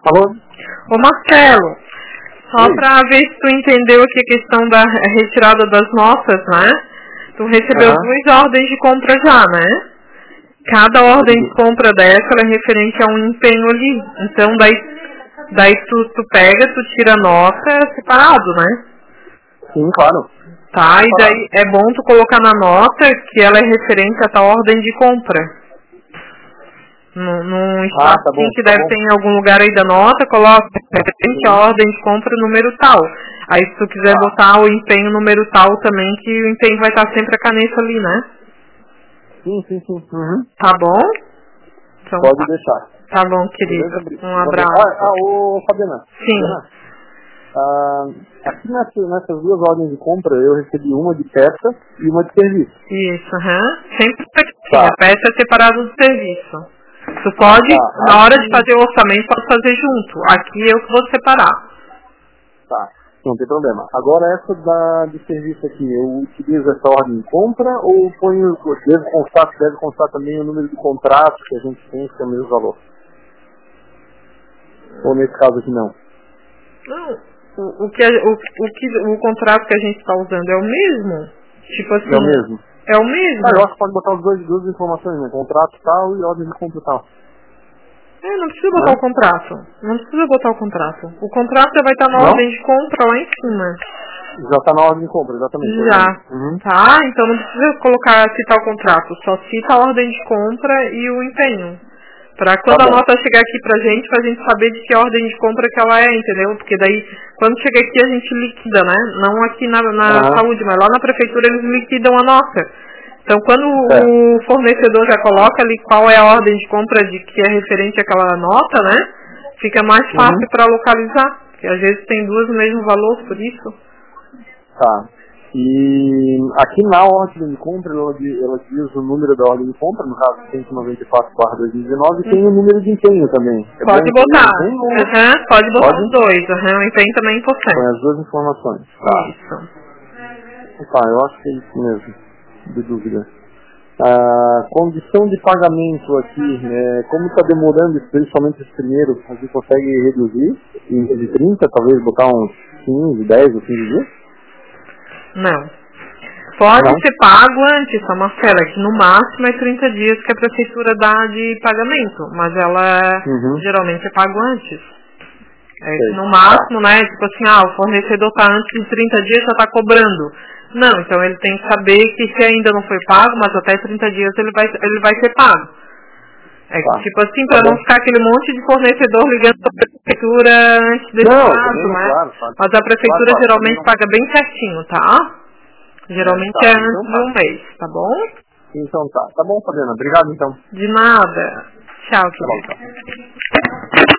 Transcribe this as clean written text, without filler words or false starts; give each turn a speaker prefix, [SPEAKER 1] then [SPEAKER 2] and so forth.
[SPEAKER 1] Alô?
[SPEAKER 2] Ô Marcelo, só
[SPEAKER 1] Oi.
[SPEAKER 2] pra ver se tu entendeu aqui a questão da retirada das notas, né? Tu recebeu duas ordens de compra já, né? Cada ordem de compra dessa ela é referente a um empenho ali. Então daí tu pega, tu tira a nota separado, né?
[SPEAKER 1] Sim, claro.
[SPEAKER 2] Tá, e daí é bom tu colocar na nota que ela é referente a tal ordem de compra. Num espaço
[SPEAKER 1] Tá bom,
[SPEAKER 2] que
[SPEAKER 1] tá
[SPEAKER 2] deve
[SPEAKER 1] bom.
[SPEAKER 2] ter em algum lugar aí da nota, coloca referente a ordem de compra número tal. Aí se tu quiser botar o empenho número tal também, que o empenho vai estar sempre a caneta ali, né?
[SPEAKER 1] Sim. Uhum.
[SPEAKER 2] Tá bom? Então,
[SPEAKER 1] Pode deixar.
[SPEAKER 2] tá bom, querido.
[SPEAKER 1] Beleza?
[SPEAKER 2] Um abraço.
[SPEAKER 1] Ô Fabiana.
[SPEAKER 2] Sim.
[SPEAKER 1] Aqui nessas duas ordens de compra, eu recebi uma de peça e uma de serviço.
[SPEAKER 2] Isso, sempre sim,
[SPEAKER 1] Tá.
[SPEAKER 2] a peça é separada do serviço. Tu pode, na hora de fazer o orçamento, pode fazer junto. Aqui eu que vou separar.
[SPEAKER 1] Tá, não tem problema. Agora essa de serviço aqui, eu utilizo essa ordem de compra ou deve constar também o número de contrato que a gente tem, que é o mesmo valor? Ou nesse caso aqui não?
[SPEAKER 2] Não. O contrato que a gente está usando é o mesmo? Tipo assim.
[SPEAKER 1] É o mesmo?
[SPEAKER 2] É o mesmo?
[SPEAKER 1] Eu acho que pode botar duas informações, né? Contrato tal e ordem de compra tal.
[SPEAKER 2] Não precisa botar o contrato. Não precisa botar o contrato. O contrato já vai estar na ordem de compra lá em cima.
[SPEAKER 1] Já está na ordem de compra, exatamente.
[SPEAKER 2] Já. Tá? Então não precisa citar o contrato. Só cita a ordem de compra e o empenho. Pra quando a nota chegar aqui pra gente saber de que ordem de compra que ela é, entendeu? Porque daí, quando chega aqui a gente liquida, né? Não aqui na saúde, mas lá na prefeitura eles liquidam a nota. Então quando o fornecedor já coloca ali qual é a ordem de compra de que é referente àquela nota, né? Fica mais fácil pra localizar. Porque às vezes tem duas no mesmo valor, por isso.
[SPEAKER 1] Tá. E aqui na ordem de compra, ela diz o número da ordem de compra, no caso 194/2019, e tem o número de empenho também.
[SPEAKER 2] Pode botar. Pode botar os dois. O empenho também é importante.
[SPEAKER 1] Com as duas informações. Tá.
[SPEAKER 2] Isso.
[SPEAKER 1] Tá, eu acho que é isso mesmo, de dúvida. Condição de pagamento aqui, como está demorando, principalmente esse primeiro, a gente consegue reduzir em vez de 30, talvez botar uns 15, 10 ou 15 dias?
[SPEAKER 2] Não. Pode ser pago antes, só Marcela, que no máximo é 30 dias que a prefeitura dá de pagamento, mas ela geralmente é pago antes. No máximo, né, tipo assim, o fornecedor tá antes de 30 dias, já tá cobrando. Não, então ele tem que saber que se ainda não foi pago, mas até 30 dias ele vai ser pago. Tipo assim, pra não ficar aquele monte de fornecedor ligando pra prefeitura antes desse prazo, né?
[SPEAKER 1] Claro.
[SPEAKER 2] Mas a prefeitura geralmente paga bem certinho, tá? Geralmente é antes de um mês, tá bom?
[SPEAKER 1] Então tá bom, Fabiana. Obrigado então.
[SPEAKER 2] De nada. Tchau, querido.